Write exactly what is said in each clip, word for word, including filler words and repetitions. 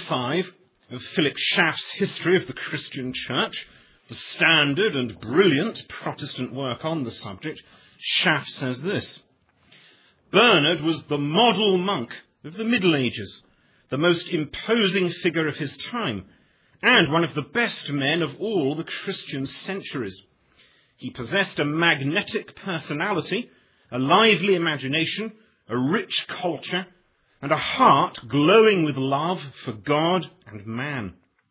five of Philip Schaff's History of the Christian Church, the standard and brilliant Protestant work on the subject, Schaff says this: Bernard was the model monk of the Middle Ages, the most imposing figure of his time, and one of the best men of all the Christian centuries. He possessed a magnetic personality, a lively imagination, a rich culture, and a heart glowing with love for God and man.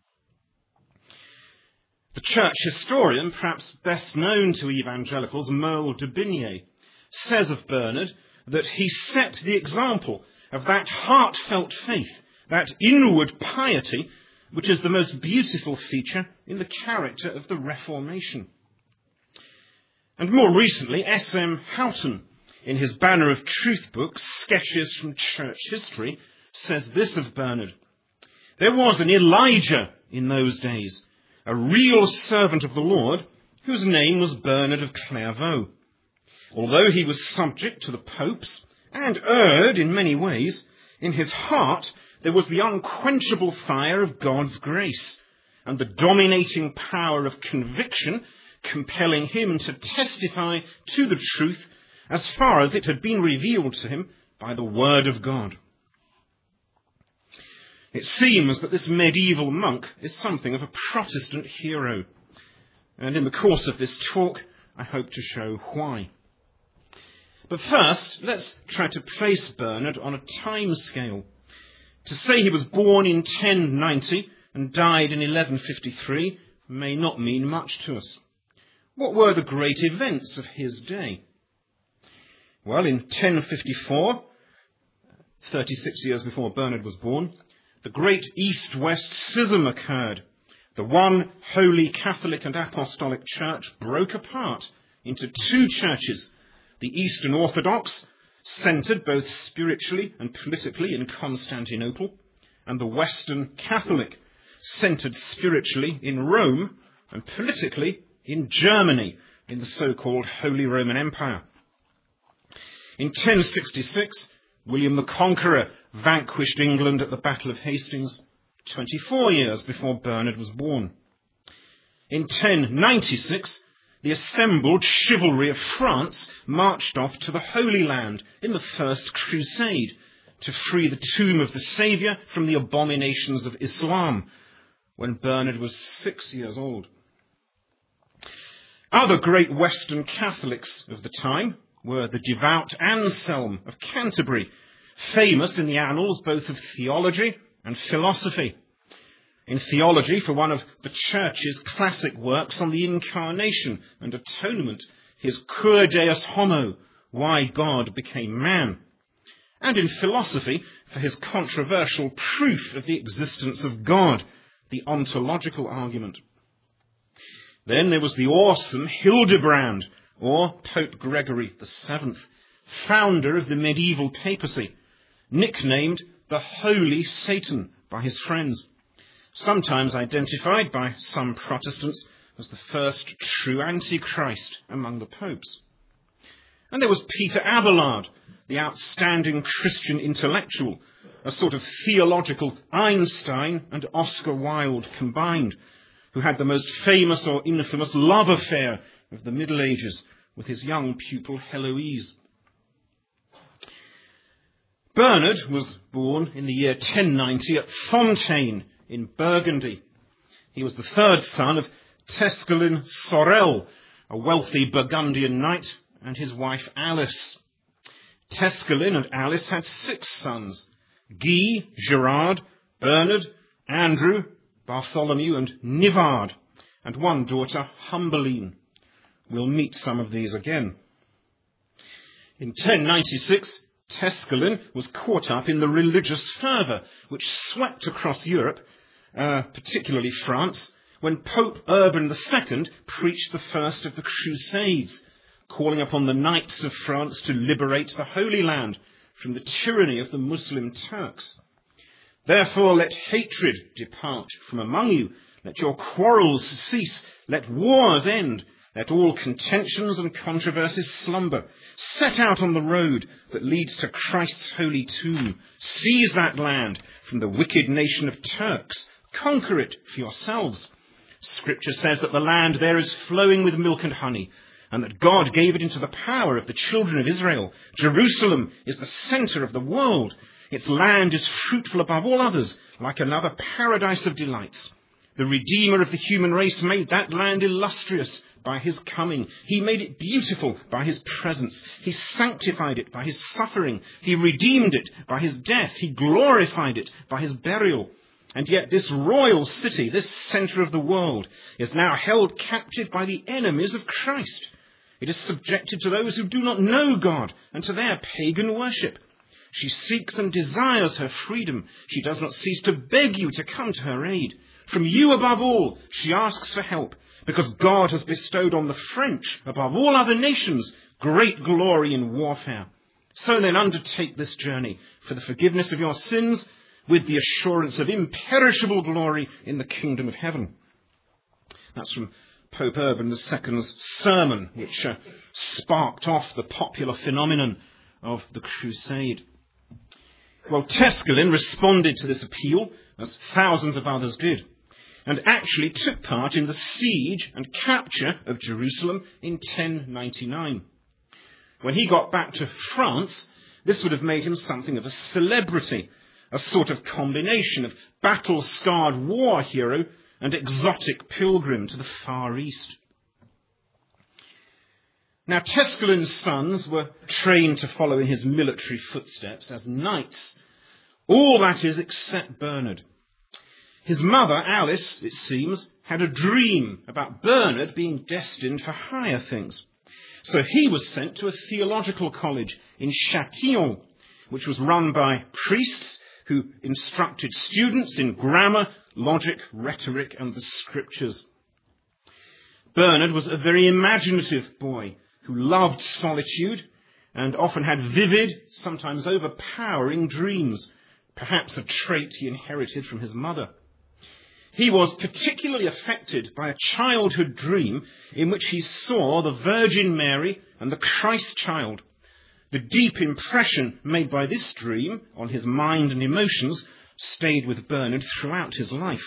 The church historian, perhaps best known to evangelicals, Merle de Binier, says of Bernard that he set the example of that heartfelt faith, that inward piety, which is the most beautiful feature in the character of the Reformation. And more recently, S M Houghton, in his Banner of Truth book, Sketches from Church History, says this of Bernard: There was an Elijah in those days, a real servant of the Lord, whose name was Bernard of Clairvaux. Although he was subject to the popes and erred in many ways, in his heart there was the unquenchable fire of God's grace and the dominating power of conviction, compelling him to testify to the truth as far as it had been revealed to him by the word of God. It seems that this medieval monk is something of a Protestant hero, and in the course of this talk, I hope to show why. But first, let's try to place Bernard on a time scale. To say he was born in ten ninety and died in eleven fifty-three may not mean much to us. What were the great events of his day? Well, in ten fifty-four, thirty-six years before Bernard was born, the great East-West schism occurred. The one holy Catholic and Apostolic Church broke apart into two churches, the Eastern Orthodox, centred both spiritually and politically in Constantinople, and the Western Catholic, centred spiritually in Rome and politically in Germany, in the so-called Holy Roman Empire. In ten sixty-six, William the Conqueror vanquished England at the Battle of Hastings, twenty-four years before Bernard was born. In ten ninety-six, the assembled chivalry of France marched off to the Holy Land in the First Crusade to free the tomb of the Saviour from the abominations of Islam, when Bernard was six years old. Other great Western Catholics of the time were the devout Anselm of Canterbury, famous in the annals both of theology and philosophy. In theology, for one of the Church's classic works on the Incarnation and Atonement, his Cur Deus Homo, Why God Became Man. And in philosophy, for his controversial proof of the existence of God, the ontological argument. Then there was the awesome Hildebrand, or Pope Gregory the Seventh, founder of the medieval papacy, nicknamed the Holy Satan by his friends, sometimes identified by some Protestants as the first true Antichrist among the popes. And there was Peter Abelard, the outstanding Christian intellectual, a sort of theological Einstein and Oscar Wilde combined, who had the most famous or infamous love affair of the Middle Ages with his young pupil Heloise. Bernard was born in the year ten ninety at Fontaine in Burgundy. He was the third son of Tescelin Sorel, a wealthy Burgundian knight, and his wife Alice. Tescelin and Alice had six sons: Guy, Gerard, Bernard, Andrew, Bartholomew, and Nivard, and one daughter, Humbeline. We'll meet some of these again. In ten ninety-six, Tescelin was caught up in the religious fervour which swept across Europe, uh, particularly France, when Pope Urban the Second preached the first of the Crusades, calling upon the knights of France to liberate the Holy Land from the tyranny of the Muslim Turks. Therefore let hatred depart from among you, let your quarrels cease, let wars end, Let all contentions and controversies slumber. Set out on the road that leads to Christ's holy tomb. Seize that land from the wicked nation of Turks. Conquer it for yourselves. Scripture says that the land there is flowing with milk and honey, and that God gave it into the power of the children of Israel. Jerusalem is the center of the world. Its land is fruitful above all others, like another paradise of delights. The Redeemer of the human race made that land illustrious by his coming. He made it beautiful by his presence. He sanctified it by his suffering. He redeemed it by his death. He glorified it by his burial. And yet this royal city, this center of the world, is now held captive by the enemies of Christ. It is subjected to those who do not know God and to their pagan worship. She seeks and desires her freedom. She does not cease to beg you to come to her aid. From you above all, she asks for help, because God has bestowed on the French, above all other nations, great glory in warfare. So then undertake this journey for the forgiveness of your sins, with the assurance of imperishable glory in the kingdom of heaven. That's from Pope Urban the Second's sermon, which uh, sparked off the popular phenomenon of the crusade. Well, Tescelin responded to this appeal, as thousands of others did, and actually took part in the siege and capture of Jerusalem in ten ninety-nine. When he got back to France, this would have made him something of a celebrity, a sort of combination of battle-scarred war hero and exotic pilgrim to the Far East. Now, Tescelin's sons were trained to follow in his military footsteps as knights. All that is except Bernard. His mother, Alice, it seems, had a dream about Bernard being destined for higher things. So he was sent to a theological college in Châtillon, which was run by priests who instructed students in grammar, logic, rhetoric, and the scriptures. Bernard was a very imaginative boy who loved solitude and often had vivid, sometimes overpowering dreams, perhaps a trait he inherited from his mother. He was particularly affected by a childhood dream in which he saw the Virgin Mary and the Christ child. The deep impression made by this dream on his mind and emotions stayed with Bernard throughout his life.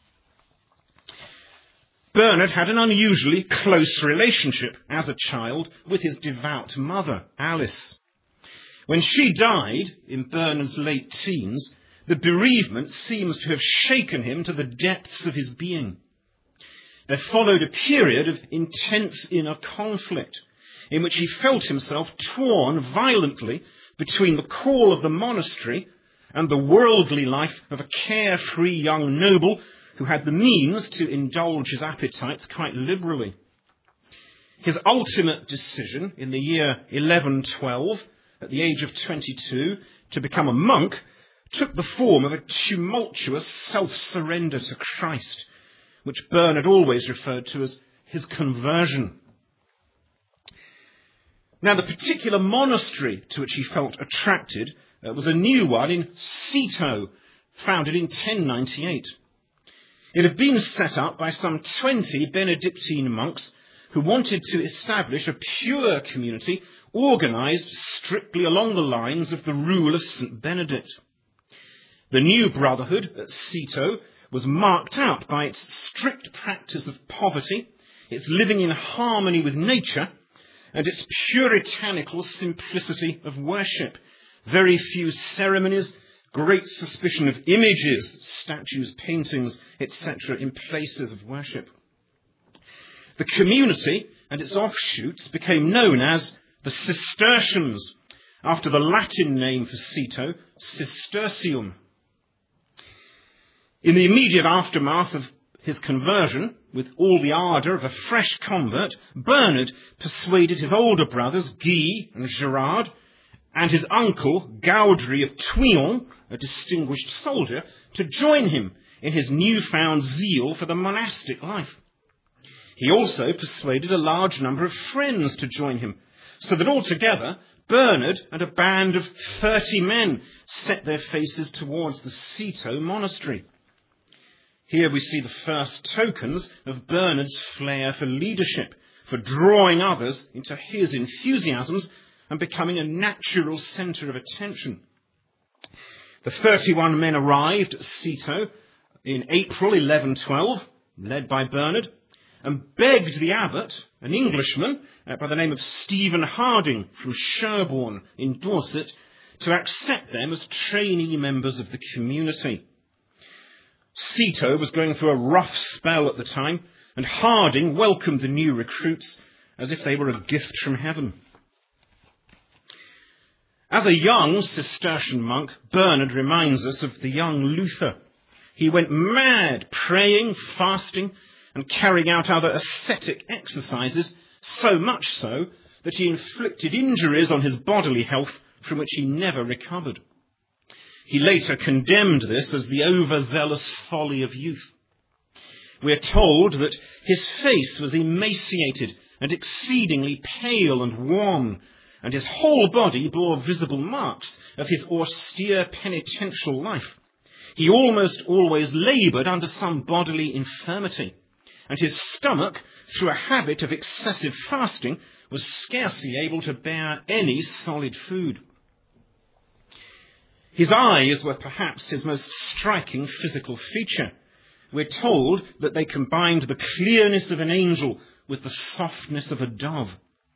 Bernard had an unusually close relationship as a child with his devout mother, Alice. When she died in Bernard's late teens, the bereavement seems to have shaken him to the depths of his being. There followed a period of intense inner conflict in which he felt himself torn violently between the call of the monastery and the worldly life of a carefree young noble who had the means to indulge his appetites quite liberally. His ultimate decision in the year eleven twelve, at the age of twenty-two, to become a monk, took the form of a tumultuous self-surrender to Christ, which Bernard always referred to as his conversion. Now, the particular monastery to which he felt attracted uh, was a new one in Cîteaux, founded in ten ninety-eight. It had been set up by some twenty Benedictine monks who wanted to establish a pure community organized strictly along the lines of the rule of Saint Benedict. The new brotherhood at Cîteaux was marked out by its strict practice of poverty, its living in harmony with nature, and its puritanical simplicity of worship. Very few ceremonies, great suspicion of images, statues, paintings, et cetera in places of worship. The community and its offshoots became known as the Cistercians, after the Latin name for Cîteaux, Cistercium. In the immediate aftermath of his conversion, with all the ardour of a fresh convert, Bernard persuaded his older brothers, Guy and Gerard, and his uncle, Gaudry of Touillon, a distinguished soldier, to join him in his newfound zeal for the monastic life. He also persuaded a large number of friends to join him, so that altogether Bernard and a band of thirty men set their faces towards the Cîteaux monastery. Here we see the first tokens of Bernard's flair for leadership, for drawing others into his enthusiasms and becoming a natural centre of attention. The thirty-one men arrived at Cîteaux in April eleven twelve, led by Bernard, and begged the abbot, an Englishman uh, by the name of Stephen Harding from Sherborne in Dorset, to accept them as trainee members of the community. Cîteaux was going through a rough spell at the time, and Harding welcomed the new recruits as if they were a gift from heaven. As a young Cistercian monk, Bernard reminds us of the young Luther. He went mad praying, fasting, and carrying out other ascetic exercises, so much so that he inflicted injuries on his bodily health from which he never recovered. He later condemned this as the overzealous folly of youth. We are told that his face was emaciated and exceedingly pale and wan, and his whole body bore visible marks of his austere penitential life. He almost always laboured under some bodily infirmity, and his stomach, through a habit of excessive fasting, was scarcely able to bear any solid food. His eyes were perhaps his most striking physical feature. We're told that they combined the clearness of an angel with the softness of a dove.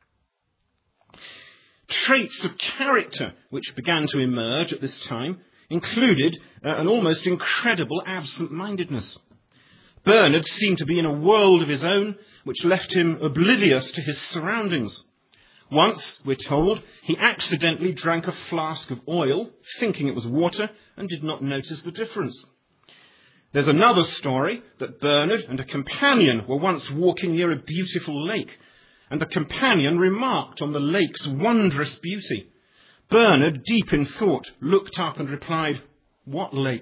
Traits of character which began to emerge at this time included uh, an almost incredible absent-mindedness. Bernard seemed to be in a world of his own, which left him oblivious to his surroundings. Once, we're told, he accidentally drank a flask of oil, thinking it was water, and did not notice the difference. There's another story that Bernard and a companion were once walking near a beautiful lake, and the companion remarked on the lake's wondrous beauty. Bernard, deep in thought, looked up and replied, "What lake?"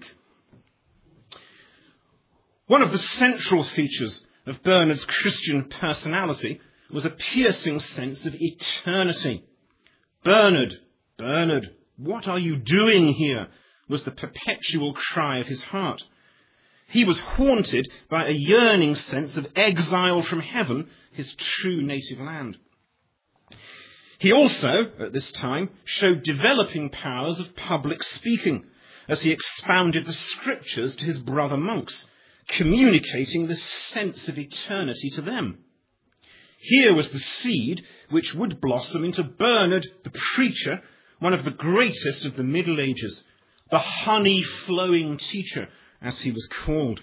One of the central features of Bernard's Christian personality was a piercing sense of eternity. "Bernard, Bernard, what are you doing here?" was the perpetual cry of his heart. He was haunted by a yearning sense of exile from heaven, his true native land. He also, at this time, showed developing powers of public speaking as he expounded the scriptures to his brother monks, communicating this sense of eternity to them. Here was the seed which would blossom into Bernard the preacher, one of the greatest of the Middle Ages, the honey-flowing teacher, as he was called.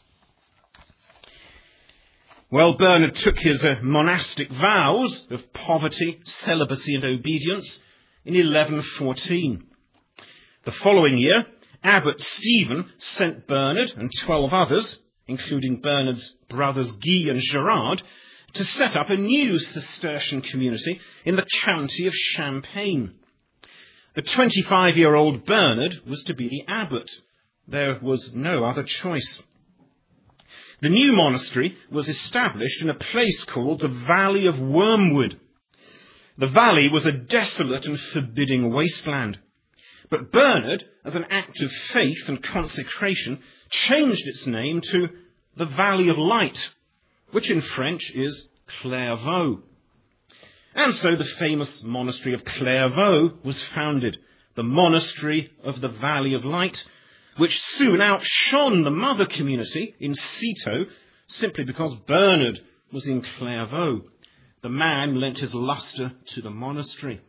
Well, Bernard took his uh, monastic vows of poverty, celibacy and obedience in eleven fourteen. The following year, Abbot Stephen sent Bernard and twelve others, including Bernard's brothers Guy and Gerard, to set up a new Cistercian community in the county of Champagne. The twenty-five-year-old Bernard was to be the abbot. There was no other choice. The new monastery was established in a place called the Valley of Wormwood. The valley was a desolate and forbidding wasteland. But Bernard, as an act of faith and consecration, changed its name to the Valley of Light, which in French is Clairvaux. And so the famous monastery of Clairvaux was founded, the monastery of the Valley of Light, which soon outshone the mother community in Cîteaux simply because Bernard was in Clairvaux. The man lent his lustre to the monastery.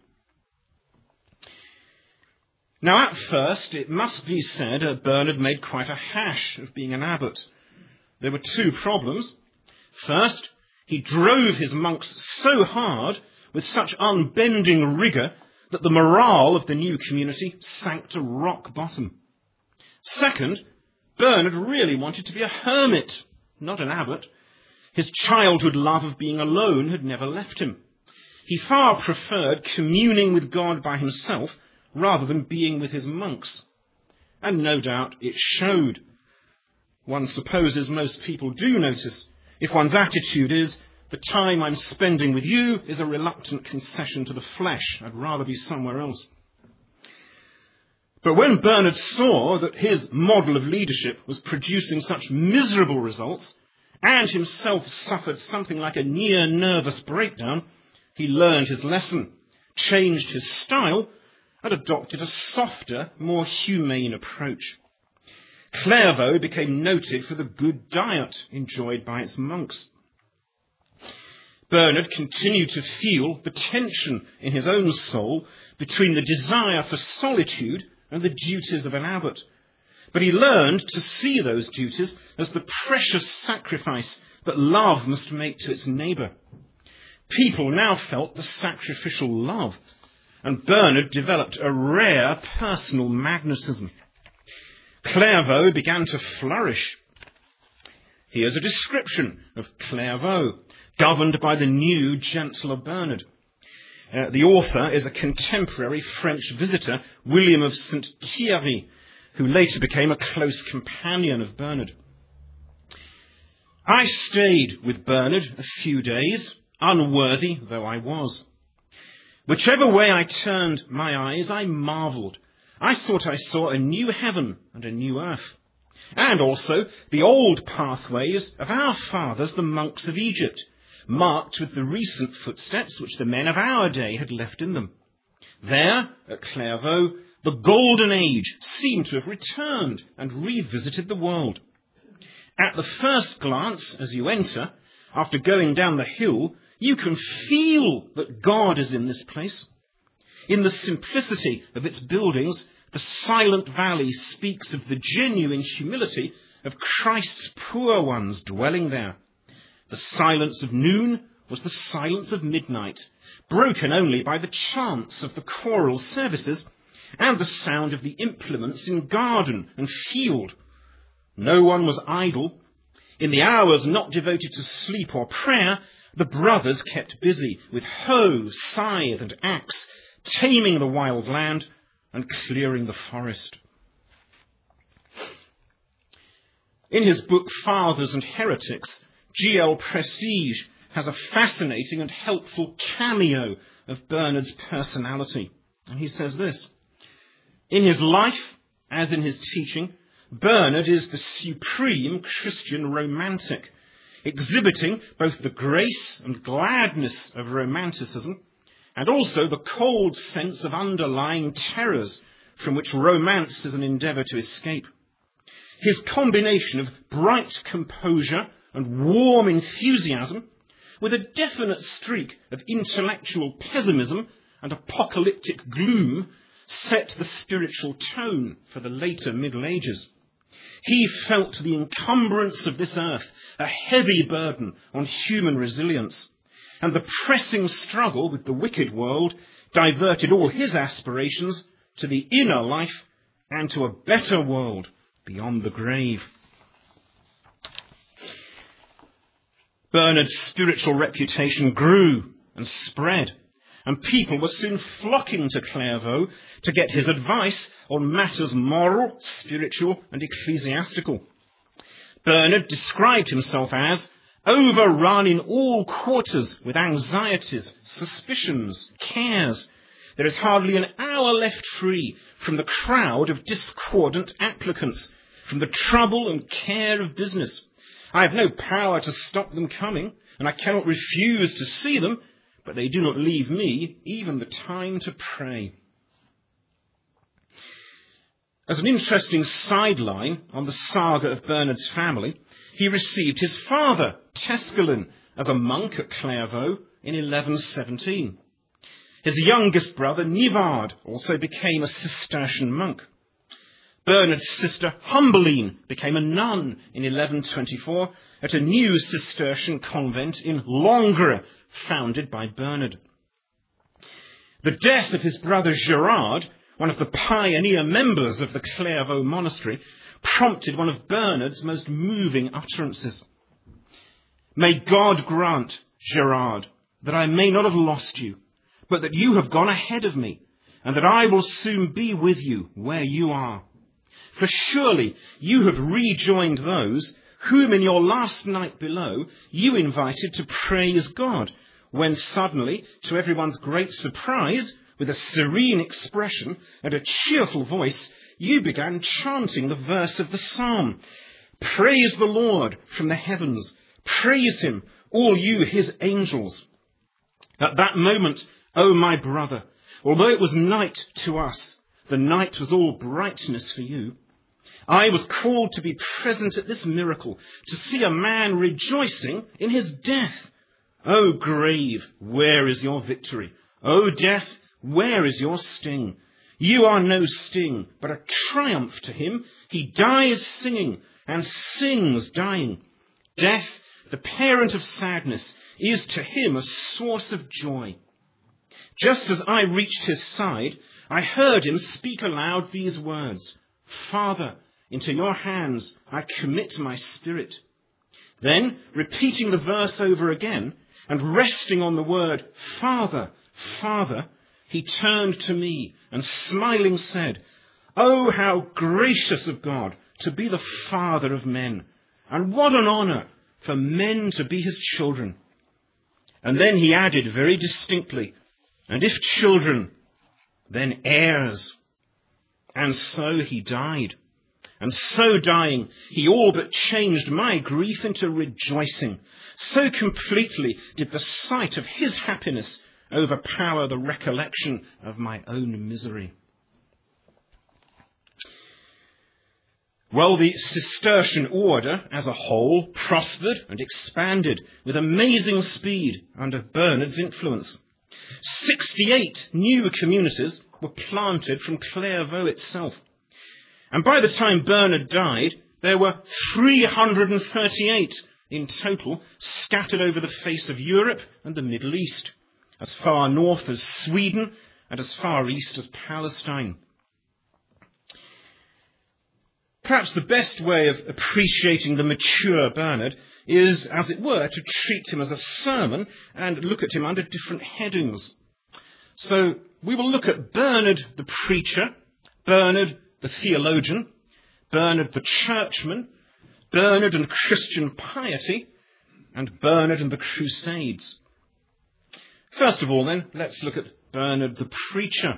Now, at first, it must be said uh, Bernard made quite a hash of being an abbot. There were two problems. First, he drove his monks so hard with such unbending rigour that the morale of the new community sank to rock bottom. Second, Bernard really wanted to be a hermit, not an abbot. His childhood love of being alone had never left him. He far preferred communing with God by himself rather than being with his monks. And no doubt it showed. One supposes most people do notice if one's attitude is, the time I'm spending with you is a reluctant concession to the flesh. I'd rather be somewhere else. But when Bernard saw that his model of leadership was producing such miserable results, and himself suffered something like a near nervous breakdown, he learned his lesson, changed his style, and adopted a softer, more humane approach. Clairvaux became noted for the good diet enjoyed by its monks. Bernard continued to feel the tension in his own soul between the desire for solitude and the duties of an abbot. But he learned to see those duties as the precious sacrifice that love must make to its neighbour. People now felt the sacrificial love, and Bernard developed a rare personal magnetism. Clairvaux began to flourish. Here's a description of Clairvaux, governed by the new, gentler Bernard. Uh, the author is a contemporary French visitor, William of Saint Thierry, who later became a close companion of Bernard. I stayed with Bernard a few days, unworthy though I was. Whichever way I turned my eyes, I marvelled. I thought I saw a new heaven and a new earth, and also the old pathways of our fathers, the monks of Egypt, marked with the recent footsteps which the men of our day had left in them. There, at Clairvaux, the golden age seemed to have returned and revisited the world. At the first glance, as you enter, after going down the hill, you can feel that God is in this place. In the simplicity of its buildings, the silent valley speaks of the genuine humility of Christ's poor ones dwelling there. The silence of noon was the silence of midnight, broken only by the chants of the choral services and the sound of the implements in garden and field. No one was idle. In the hours not devoted to sleep or prayer, the brothers kept busy with hoe, scythe, and axe, taming the wild land and clearing the forest. In his book Fathers and Heretics, G L Prestige has a fascinating and helpful cameo of Bernard's personality. And he says this: in his life, as in his teaching, Bernard is the supreme Christian romantic, exhibiting both the grace and gladness of romanticism and also the cold sense of underlying terrors from which romance is an endeavour to escape. His combination of bright composure and warm enthusiasm with a definite streak of intellectual pessimism and apocalyptic gloom set the spiritual tone for the later Middle Ages. He felt the encumbrance of this earth a heavy burden on human resilience, and the pressing struggle with the wicked world diverted all his aspirations to the inner life and to a better world beyond the grave. Bernard's spiritual reputation grew and spread, and people were soon flocking to Clairvaux to get his advice on matters moral, spiritual, and ecclesiastical. Bernard described himself as overrun in all quarters with anxieties, suspicions, cares. There is hardly an hour left free from the crowd of discordant applicants, from the trouble and care of business. I have no power to stop them coming, and I cannot refuse to see them, but they do not leave me even the time to pray. As an interesting sideline on the saga of Bernard's family, he received his father, Tescelin, as a monk at Clairvaux in eleven seventeen. His youngest brother, Nivard, also became a Cistercian monk. Bernard's sister, Humbeline, became a nun in eleven twenty-four at a new Cistercian convent in Langres, founded by Bernard. The death of his brother Gerard, one of the pioneer members of the Clairvaux monastery, prompted one of Bernard's most moving utterances. May God grant, Gerard, that I may not have lost you, but that you have gone ahead of me, and that I will soon be with you where you are. For surely you have rejoined those whom in your last night below you invited to praise God, when suddenly, to everyone's great surprise, with a serene expression and a cheerful voice, you began chanting the verse of the psalm. Praise the Lord from the heavens. Praise him, all you his angels. At that moment, O my brother, although it was night to us, the night was all brightness for you. I was called to be present at this miracle, to see a man rejoicing in his death. O grave, where is your victory? O death, where is your sting? You are no sting, but a triumph to him. He dies singing and sings dying. Death, the parent of sadness, is to him a source of joy. Just as I reached his side, I heard him speak aloud these words, Father, into your hands I commit my spirit. Then, repeating the verse over again, and resting on the word, Father, Father, he turned to me and smiling said, Oh, how gracious of God to be the Father of men, and what an honour for men to be his children. And then he added very distinctly, and if children, then heirs. And so he died. And so dying, he all but changed my grief into rejoicing. So completely did the sight of his happiness overpower the recollection of my own misery. Well, the Cistercian order as a whole prospered and expanded with amazing speed under Bernard's influence. sixty-eight new communities were planted from Clairvaux itself. And by the time Bernard died, there were three hundred thirty-eight in total scattered over the face of Europe and the Middle East, as far north as Sweden and as far east as Palestine. Perhaps the best way of appreciating the mature Bernard is, as it were, to treat him as a sermon and look at him under different headings. So we will look at Bernard the preacher, Bernard the theologian, Bernard the churchman, Bernard and Christian piety, and Bernard and the Crusades. First of all, then, let's look at Bernard the preacher.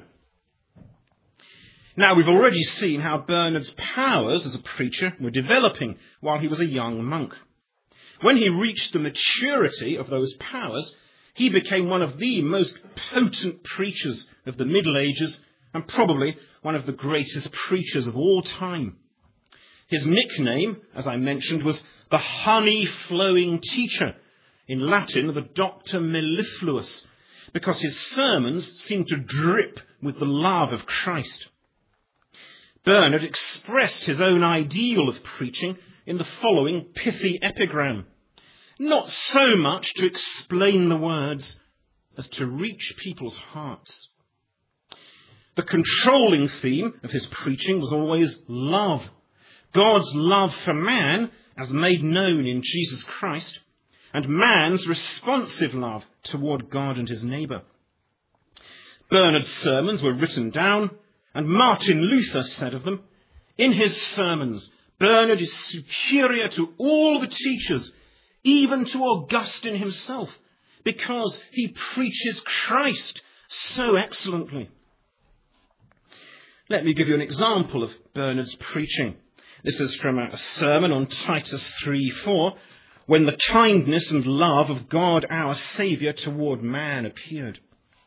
Now, we've already seen how Bernard's powers as a preacher were developing while he was a young monk. When he reached the maturity of those powers, he became one of the most potent preachers of the Middle Ages and probably one of the greatest preachers of all time. His nickname, as I mentioned, was the honey-flowing teacher, in Latin the Doctor Mellifluous, because his sermons seemed to drip with the love of Christ. Bernard expressed his own ideal of preaching in the following pithy epigram, not so much to explain the words as to reach people's hearts. The controlling theme of his preaching was always love, God's love for man as made known in Jesus Christ, and man's responsive love toward God and his neighbour. Bernard's sermons were written down, and Martin Luther said of them, in his sermons, Bernard is superior to all the teachers, even to Augustine himself, because he preaches Christ so excellently. Let me give you an example of Bernard's preaching. This is from a sermon on Titus three four, when the kindness and love of God our Saviour toward man appeared.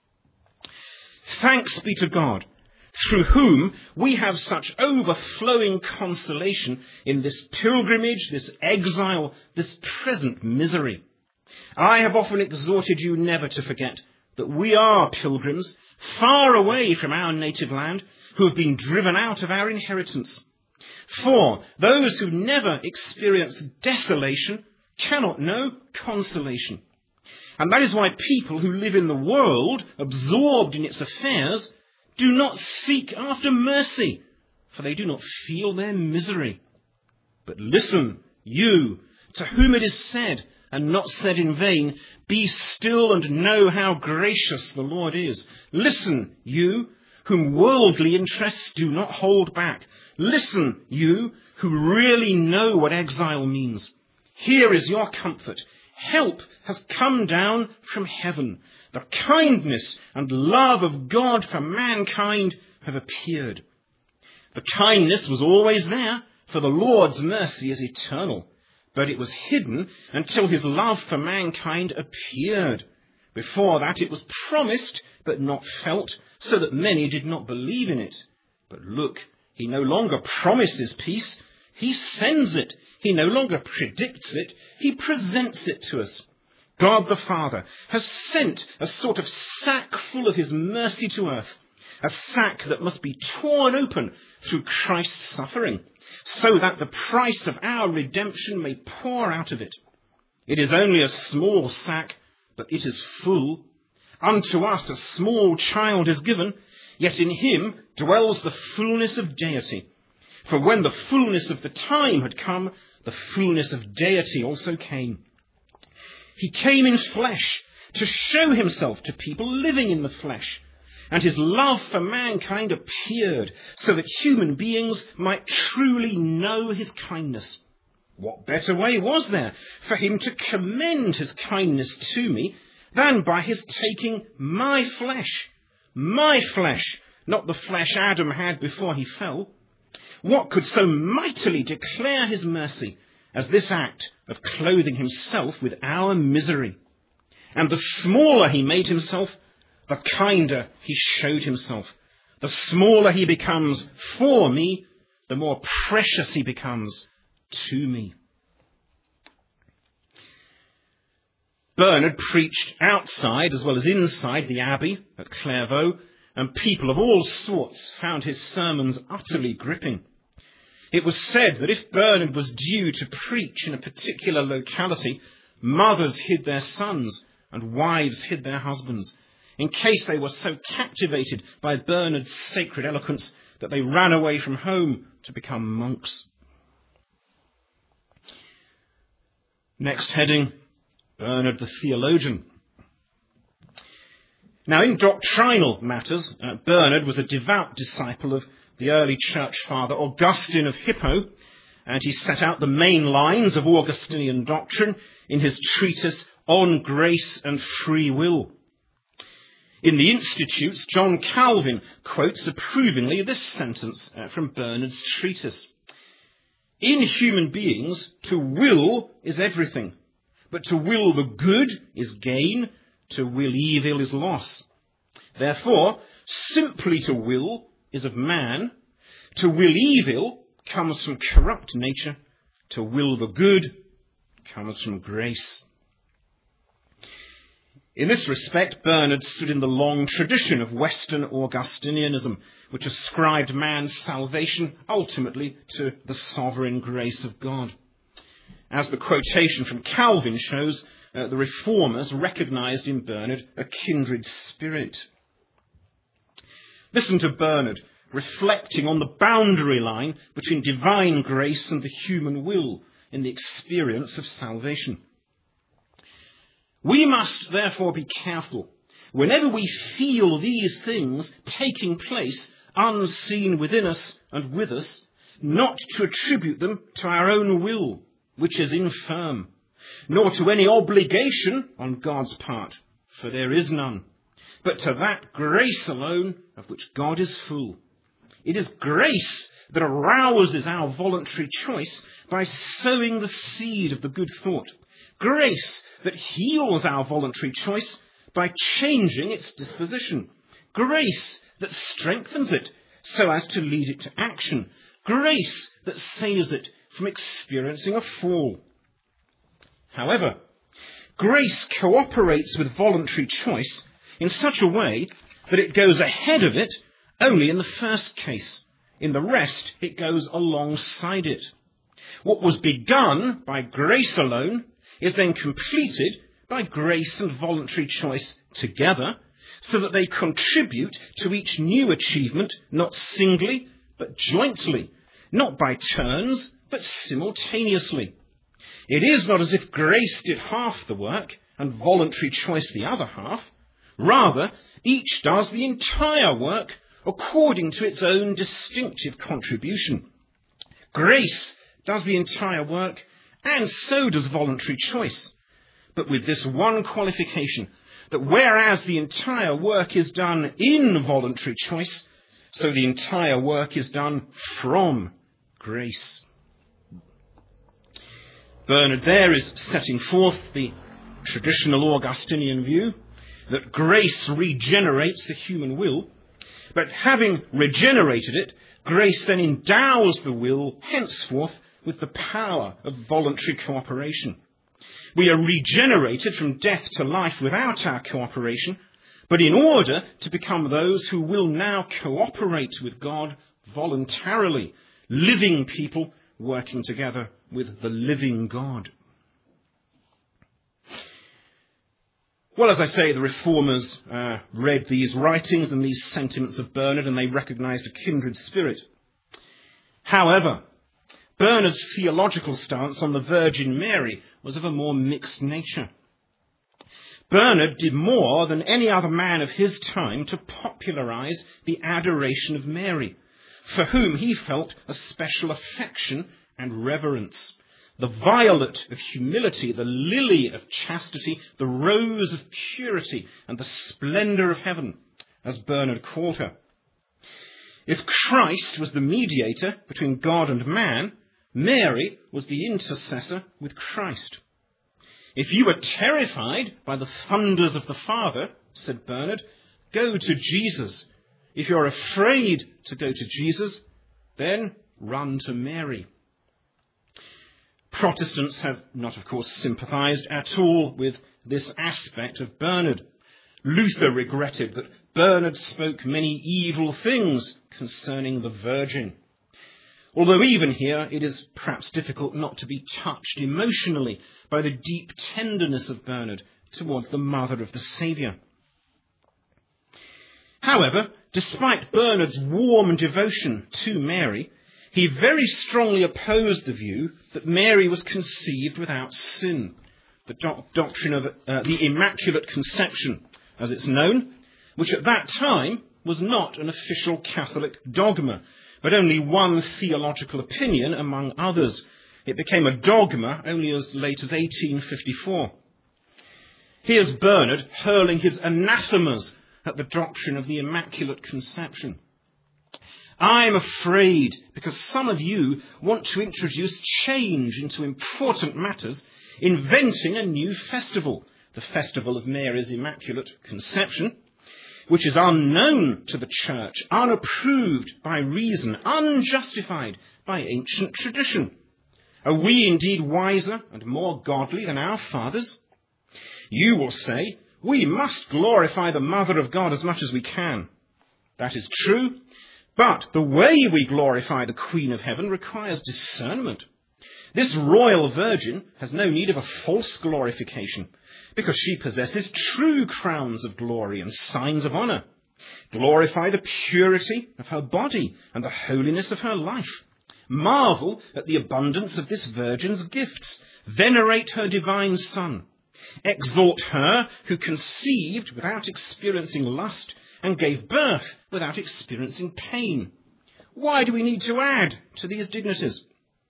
Thanks be to God, through whom we have such overflowing consolation in this pilgrimage, this exile, this present misery. I have often exhorted you never to forget that we are pilgrims, far away from our native land, who have been driven out of our inheritance. For those who never experience desolation cannot know consolation. And that is why people who live in the world, absorbed in its affairs, do not seek after mercy, for they do not feel their misery. But listen, you, to whom it is said, and not said in vain, be still and know how gracious the Lord is. Listen, you, whom worldly interests do not hold back. Listen, you, who really know what exile means. Here is your comfort. Help has come down from heaven. The kindness and love of God for mankind have appeared. The kindness was always there, for the Lord's mercy is eternal. but it was hidden until his love for mankind appeared. Before that it was promised, but not felt, so that many did not believe in it. But look, he no longer promises peace, he sends it. He no longer predicts it, he presents it to us. God the Father has sent a sort of sack full of his mercy to earth, a sack that must be torn open through Christ's suffering, so that the price of our redemption may pour out of it. It is only a small sack, but it is full. Unto us a small child is given, yet in him dwells the fullness of deity. For when the fullness of the time had come, the fullness of deity also came. He came in flesh to show himself to people living in the flesh, and his love for mankind appeared so that human beings might truly know his kindness. What better way was there for him to commend his kindness to me than by his taking my flesh, my flesh, not the flesh Adam had before he fell? What could so mightily declare his mercy as this act of clothing himself with our misery? And the smaller he made himself, the kinder he showed himself. The smaller he becomes for me, the more precious he becomes to me. Bernard preached outside as well as inside the abbey at Clairvaux, and people of all sorts found his sermons utterly gripping. It was said that if Bernard was due to preach in a particular locality, mothers hid their sons and wives hid their husbands, in case they were so captivated by Bernard's sacred eloquence that they ran away from home to become monks. Next heading, Bernard the theologian. Now, in doctrinal matters, uh, Bernard was a devout disciple of the early church father Augustine of Hippo, and he set out the main lines of Augustinian doctrine in his treatise On Grace and Free Will. In the Institutes, John Calvin quotes approvingly this sentence uh, from Bernard's treatise. In human beings, to will is everything, but to will the good is gain, to will evil is loss. Therefore, simply to will is of man, to will evil comes from corrupt nature, to will the good comes from grace. In this respect, Bernard stood in the long tradition of Western Augustinianism, which ascribed man's salvation ultimately to the sovereign grace of God. As the quotation from Calvin shows, uh, the reformers recognized in Bernard a kindred spirit. Listen to Bernard reflecting on the boundary line between divine grace and the human will in the experience of salvation. We must therefore be careful, whenever we feel these things taking place unseen within us and with us, not to attribute them to our own will, which is infirm, nor to any obligation on God's part, for there is none, but to that grace alone of which God is full. It is grace that arouses our voluntary choice by sowing the seed of the good thought. Grace that heals our voluntary choice by changing its disposition. Grace that strengthens it so as to lead it to action. Grace that saves it from experiencing a fall. However, grace cooperates with voluntary choice in such a way that it goes ahead of it only in the first case. In the rest, it goes alongside it. What was begun by grace alone is then completed by grace and voluntary choice together, so that they contribute to each new achievement, not singly, but jointly, not by turns, but simultaneously. It is not as if grace did half the work and voluntary choice the other half. Rather, each does the entire work according to its own distinctive contribution. Grace does the entire work, and so does voluntary choice, but with this one qualification, that whereas the entire work is done in voluntary choice, so the entire work is done from grace. Bernard there is setting forth the traditional Augustinian view that grace regenerates the human will, but having regenerated it, grace then endows the will henceforth with the power of voluntary cooperation. We are regenerated from death to life without our cooperation, but in order to become those who will now cooperate with God voluntarily, living people working together with the living God. Well, as I say, the Reformers uh, read these writings and these sentiments of Bernard, and they recognized a kindred spirit. However, Bernard's theological stance on the Virgin Mary was of a more mixed nature. Bernard did more than any other man of his time to popularize the adoration of Mary, for whom he felt a special affection and reverence. The violet of humility, the lily of chastity, the rose of purity, and the splendor of heaven, as Bernard called her. If Christ was the mediator between God and man, Mary was the intercessor with Christ. If you are terrified by the thunders of the Father, said Bernard, go to Jesus. If you're afraid to go to Jesus, then run to Mary. Protestants have not, of course, sympathized at all with this aspect of Bernard. Luther regretted that Bernard spoke many evil things concerning the Virgin. Although even here it is perhaps difficult not to be touched emotionally by the deep tenderness of Bernard towards the mother of the Saviour. However, despite Bernard's warm devotion to Mary, he very strongly opposed the view that Mary was conceived without sin, the do- doctrine of uh, the Immaculate Conception, as it's known, which at that time was not an official Catholic dogma, but only one theological opinion among others. It became a dogma only as late as eighteen fifty-four. Here's Bernard hurling his anathemas at the doctrine of the Immaculate Conception. I'm afraid, because some of you want to introduce change into important matters, inventing a new festival, the festival of Mary's Immaculate Conception, which is unknown to the Church, unapproved by reason, unjustified by ancient tradition. Are we indeed wiser and more godly than our fathers? You will say, we must glorify the Mother of God as much as we can. That is true, but the way we glorify the Queen of Heaven requires discernment. This royal virgin has no need of a false glorification, because she possesses true crowns of glory and signs of honour. Glorify the purity of her body and the holiness of her life. Marvel at the abundance of this virgin's gifts. Venerate her divine Son. Exalt her who conceived without experiencing lust and gave birth without experiencing pain. Why do we need to add to these dignities?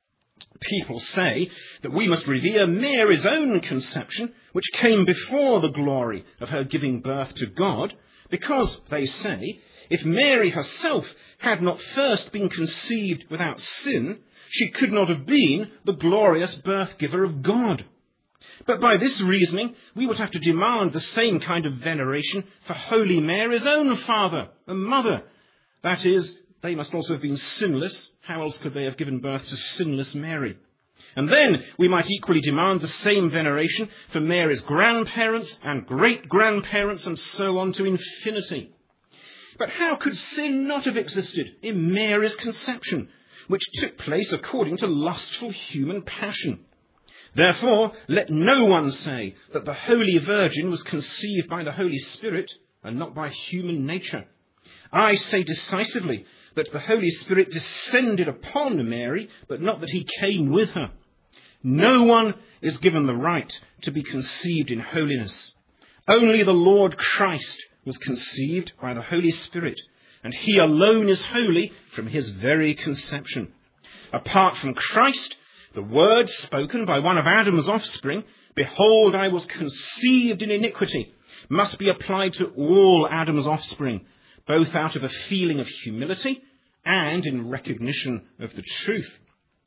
People say that we must revere Mary's own conception, which came before the glory of her giving birth to God, because, they say, if Mary herself had not first been conceived without sin, she could not have been the glorious birth-giver of God. But by this reasoning, we would have to demand the same kind of veneration for Holy Mary's own father and mother. That is, they must also have been sinless. How else could they have given birth to sinless Mary? And then we might equally demand the same veneration for Mary's grandparents and great-grandparents and so on to infinity. But how could sin not have existed in Mary's conception, which took place according to lustful human passion? Therefore, let no one say that the Holy Virgin was conceived by the Holy Spirit and not by human nature. I say decisively that the Holy Spirit descended upon Mary, but not that he came with her. No one is given the right to be conceived in holiness. Only the Lord Christ was conceived by the Holy Spirit, and he alone is holy from his very conception. Apart from Christ, the word spoken by one of Adam's offspring, behold, I was conceived in iniquity, must be applied to all Adam's offspring, both out of a feeling of humility and in recognition of the truth.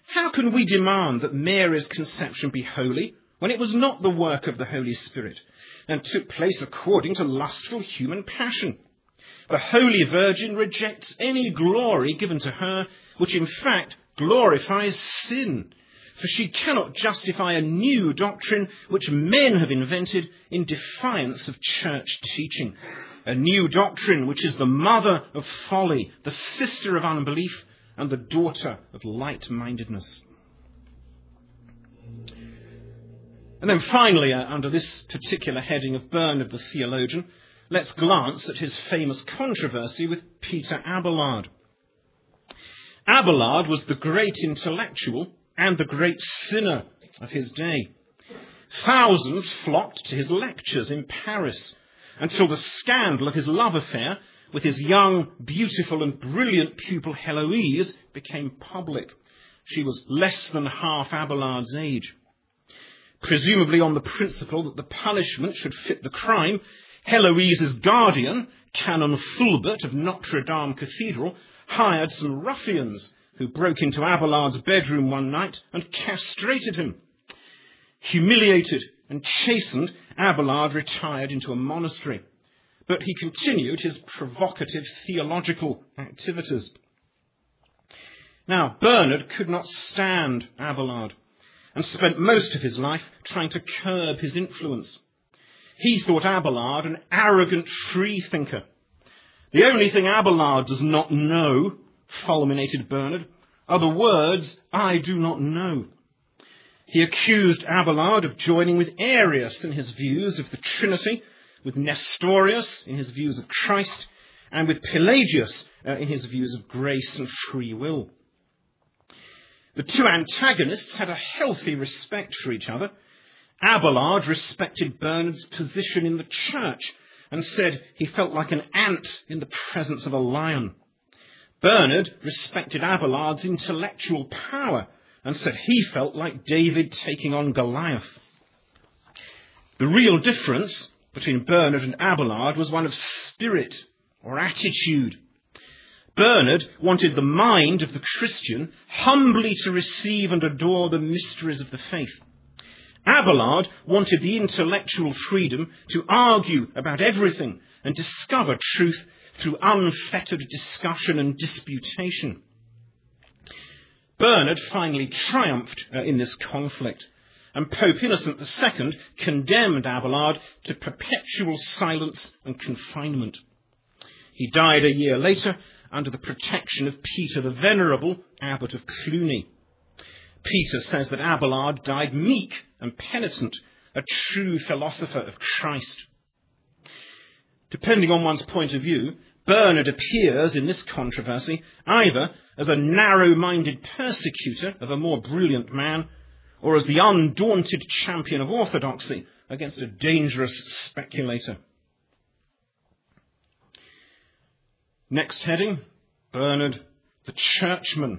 How can we demand that Mary's conception be holy when it was not the work of the Holy Spirit and took place according to lustful human passion? The Holy Virgin rejects any glory given to her, which in fact glorifies sin, for she cannot justify a new doctrine which men have invented in defiance of church teaching, a new doctrine which is the mother of folly, the sister of unbelief, and the daughter of light-mindedness. And then finally, uh, under this particular heading of Bernard the theologian, let's glance at his famous controversy with Peter Abelard. Abelard was the great intellectual and the great sinner of his day. Thousands flocked to his lectures in Paris until the scandal of his love affair with his young, beautiful and brilliant pupil Heloise became public. She was less than half Abelard's age. Presumably on the principle that the punishment should fit the crime, Heloise's guardian, Canon Fulbert of Notre Dame Cathedral, hired some ruffians who broke into Abelard's bedroom one night and castrated him. Humiliated and chastened, Abelard retired into a monastery, but he continued his provocative theological activities. Now, Bernard could not stand Abelard and spent most of his life trying to curb his influence. He thought Abelard an arrogant freethinker. The only thing Abelard does not know, fulminated Bernard, are the words, "I do not know." He accused Abelard of joining with Arius in his views of the Trinity, with Nestorius in his views of Christ, and with Pelagius uh, in his views of grace and free will. The two antagonists had a healthy respect for each other. Abelard respected Bernard's position in the church and said he felt like an ant in the presence of a lion. Bernard respected Abelard's intellectual power and said he felt like David taking on Goliath. The real difference between Bernard and Abelard was one of spirit or attitude. Bernard wanted the mind of the Christian humbly to receive and adore the mysteries of the faith. Abelard wanted the intellectual freedom to argue about everything and discover truth through unfettered discussion and disputation. Bernard finally triumphed uh, in this conflict, and Pope Innocent the Second condemned Abelard to perpetual silence and confinement. He died a year later under the protection of Peter the Venerable, Abbot of Cluny. Peter says that Abelard died meek and penitent, a true philosopher of Christ. Depending on one's point of view, Bernard appears in this controversy either as a narrow-minded persecutor of a more brilliant man, or as the undaunted champion of orthodoxy against a dangerous speculator. Next heading, Bernard the churchman.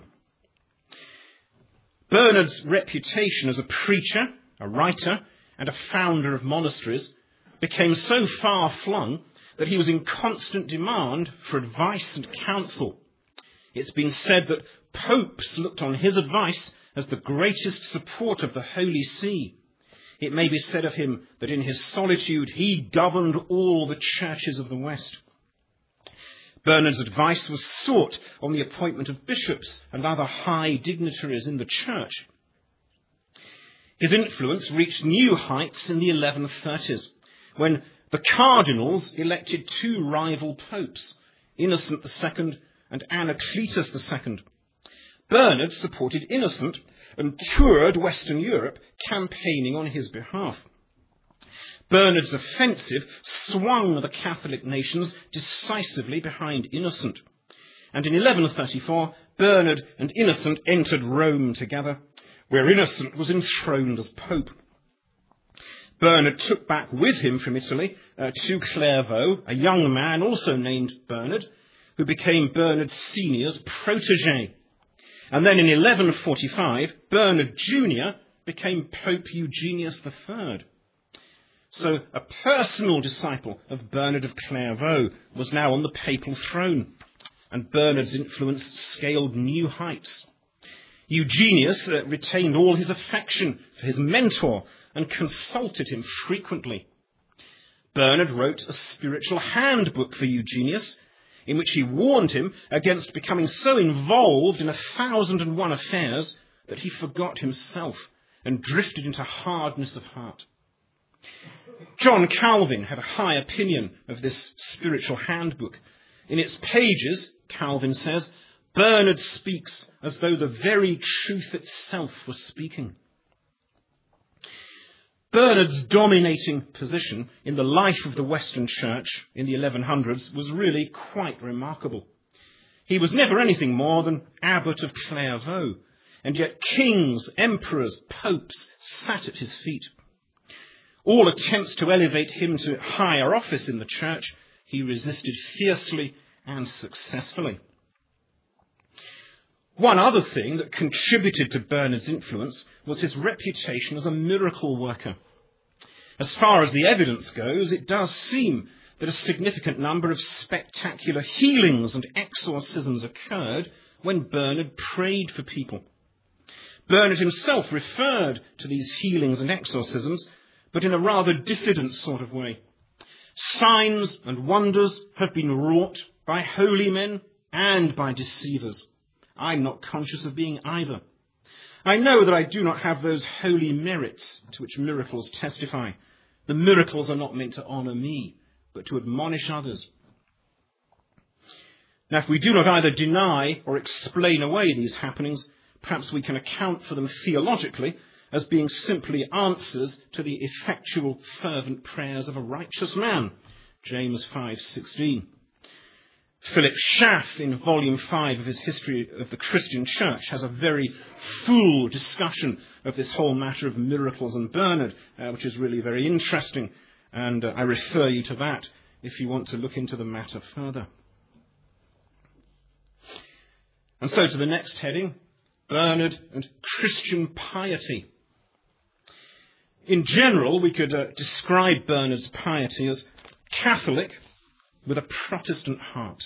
Bernard's reputation as a preacher, a writer, and a founder of monasteries became so far-flung that he was in constant demand for advice and counsel. It's been said that popes looked on his advice as the greatest support of the Holy See. It may be said of him that in his solitude he governed all the churches of the West. Bernard's advice was sought on the appointment of bishops and other high dignitaries in the church. His influence reached new heights in the eleven thirties, when the cardinals elected two rival popes, Innocent the Second and Anacletus the Second. Bernard supported Innocent and toured Western Europe, campaigning on his behalf. Bernard's offensive swung the Catholic nations decisively behind Innocent. And in eleven thirty-four, Bernard and Innocent entered Rome together, where Innocent was enthroned as Pope. Bernard took back with him from Italy uh, to Clairvaux a young man also named Bernard, who became Bernard Senior's protégé. And then in eleven forty-five, Bernard Junior became Pope Eugenius the Third. So a personal disciple of Bernard of Clairvaux was now on the papal throne, and Bernard's influence scaled new heights. Eugenius uh, retained all his affection for his mentor and consulted him frequently. Bernard wrote a spiritual handbook for Eugenius, in which he warned him against becoming so involved in a thousand and one affairs that he forgot himself and drifted into hardness of heart. John Calvin had a high opinion of this spiritual handbook. In its pages, Calvin says, Bernard speaks as though the very truth itself was speaking. Bernard's dominating position in the life of the Western Church in the eleven hundreds was really quite remarkable. He was never anything more than Abbot of Clairvaux, and yet kings, emperors, popes sat at his feet. All attempts to elevate him to higher office in the church he resisted fiercely and successfully. One other thing that contributed to Bernard's influence was his reputation as a miracle worker. As far as the evidence goes, it does seem that a significant number of spectacular healings and exorcisms occurred when Bernard prayed for people. Bernard himself referred to these healings and exorcisms, but in a rather diffident sort of way. Signs and wonders have been wrought by holy men and by deceivers. I'm not conscious of being either. I know that I do not have those holy merits to which miracles testify. The miracles are not meant to honour me, but to admonish others. Now, if we do not either deny or explain away these happenings, perhaps we can account for them theologically as being simply answers to the effectual, fervent prayers of a righteous man. James five sixteen. Philip Schaff, in volume five of his History of the Christian Church, has a very full discussion of this whole matter of miracles and Bernard, uh, which is really very interesting. And uh, I refer you to that if you want to look into the matter further. And so to the next heading, Bernard and Christian piety. In general, we could uh, describe Bernard's piety as Catholic with a Protestant heart.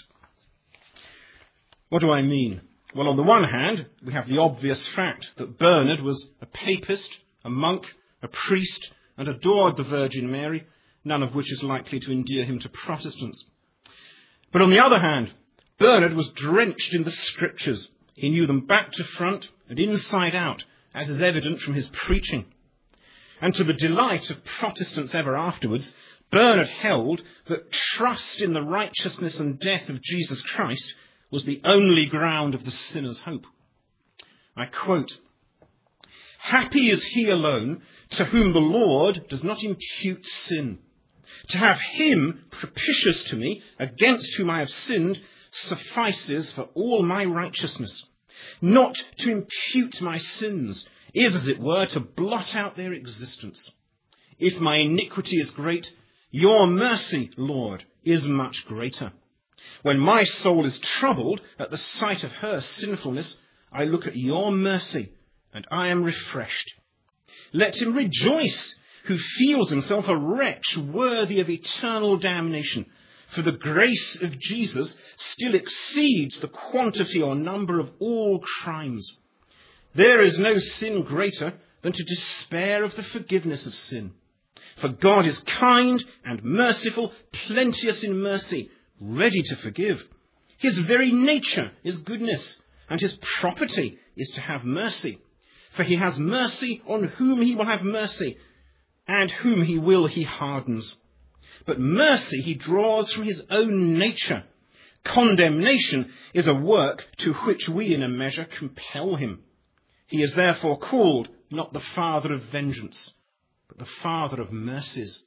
What do I mean? Well, on the one hand, we have the obvious fact that Bernard was a papist, a monk, a priest, and adored the Virgin Mary, none of which is likely to endear him to Protestants. But on the other hand, Bernard was drenched in the Scriptures. He knew them back to front and inside out, as is evident from his preaching. And to the delight of Protestants ever afterwards, Bernard held that trust in the righteousness and death of Jesus Christ was the only ground of the sinner's hope. I quote, "Happy is he alone to whom the Lord does not impute sin. To have him propitious to me, against whom I have sinned, suffices for all my righteousness. Not to impute my sins is, as it were, to blot out their existence. If my iniquity is great, your mercy, Lord, is much greater. When my soul is troubled at the sight of her sinfulness, I look at your mercy, and I am refreshed. Let him rejoice who feels himself a wretch worthy of eternal damnation, for the grace of Jesus still exceeds the quantity or number of all crimes. There is no sin greater than to despair of the forgiveness of sin. For God is kind and merciful, plenteous in mercy, ready to forgive. His very nature is goodness, and his property is to have mercy. For he has mercy on whom he will have mercy, and whom he will he hardens. But mercy he draws from his own nature. Condemnation is a work to which we in a measure compel him. He is therefore called not the Father of vengeance, but the Father of mercies."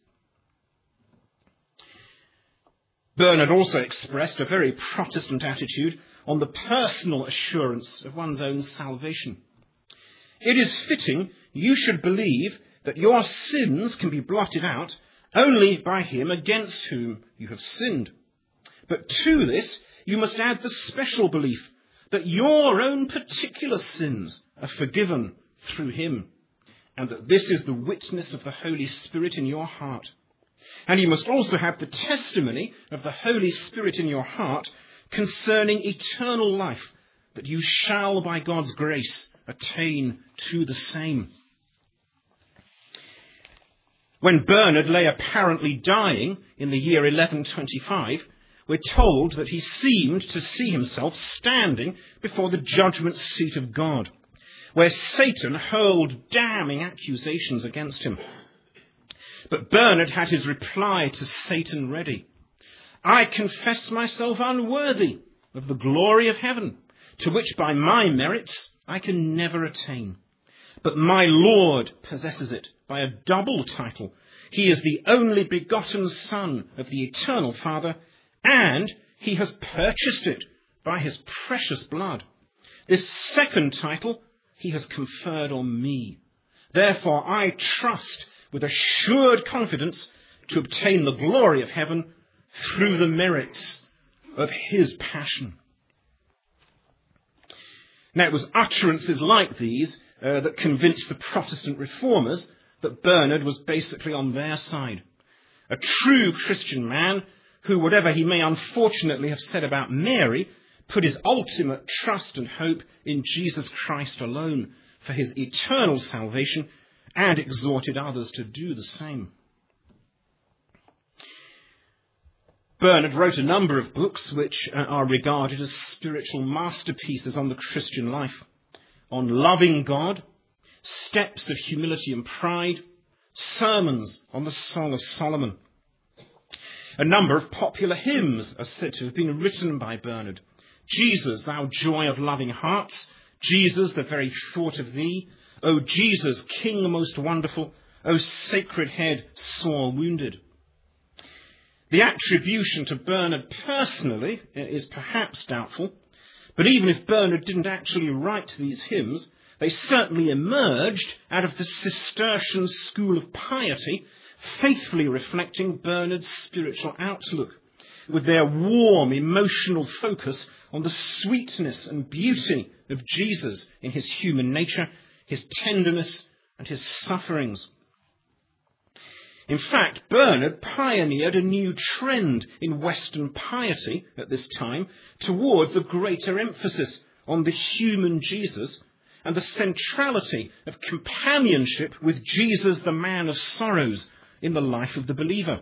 Bernard also expressed a very Protestant attitude on the personal assurance of one's own salvation. "It is fitting you should believe that your sins can be blotted out only by him against whom you have sinned. But to this you must add the special belief that your own particular sins are forgiven through him, and that this is the witness of the Holy Spirit in your heart. And you must also have the testimony of the Holy Spirit in your heart concerning eternal life, that you shall by God's grace attain to the same. When Bernard lay apparently dying in the year eleven twenty-five, we're told that he seemed to see himself standing before the judgment seat of God, where Satan hurled damning accusations against him. But Bernard had his reply to Satan ready. I confess myself unworthy of the glory of heaven, to which by my merits I can never attain. But my Lord possesses it by a double title. He is the only begotten Son of the eternal Father, and he has purchased it by his precious blood. This second title he has conferred on me. Therefore I trust with assured confidence to obtain the glory of heaven through the merits of his passion. Now, it was utterances like these uh, that convinced the Protestant reformers that Bernard was basically on their side. A true Christian man who, whatever he may unfortunately have said about Mary, put his ultimate trust and hope in Jesus Christ alone for his eternal salvation and exhorted others to do the same. Bernard wrote a number of books which are regarded as spiritual masterpieces on the Christian life, on loving God, steps of humility and pride, sermons on the Song of Solomon. A number of popular hymns are said to have been written by Bernard. Jesus, thou joy of loving hearts, Jesus, the very thought of thee, O Jesus, King most wonderful, O sacred head, sore wounded. The attribution to Bernard personally is perhaps doubtful, but even if Bernard didn't actually write these hymns, they certainly emerged out of the Cistercian school of piety, faithfully reflecting Bernard's spiritual outlook, with their warm emotional focus on the sweetness and beauty of Jesus in his human nature, his tenderness and his sufferings. In fact, Bernard pioneered a new trend in Western piety at this time towards a greater emphasis on the human Jesus and the centrality of companionship with Jesus, the man of sorrows, in the life of the believer.